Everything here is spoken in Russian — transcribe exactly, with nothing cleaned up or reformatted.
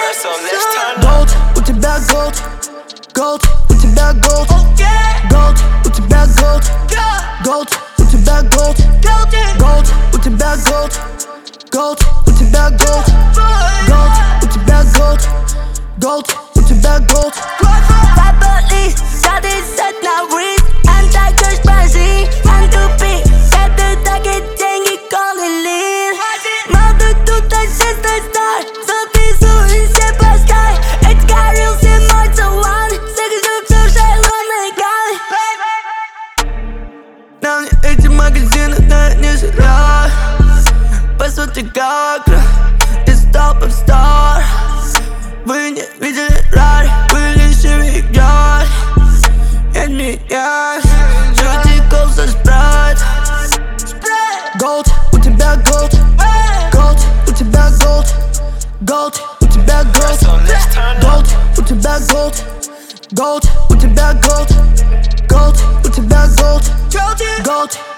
Gold, у тебя gold, gold, у тебя gold, gold, у тебя gold, gold, у тебя gold, gold, у тебя gold, gold, у тебя gold, gold, у тебя gold, gold, у тебя gold. Properly, got it set now read. I'm tiger's бази, I'm тупик. Это такие деньги, calling lean. Молодой тут assistant star. Записывай все постай. Эти горел все мой талант. Загружу все шайлоны гай. Нам не эти магазины, да не зря. По сути как из топов стар. Вы не видели рай, вы лишь играть. Я не я, жути колса спрайт. Gold, у тебя gold, gold, у тебя gold, gold, у тебя gold, gold, у тебя gold, gold, у тебя gold, gold, у тебя gold, gold.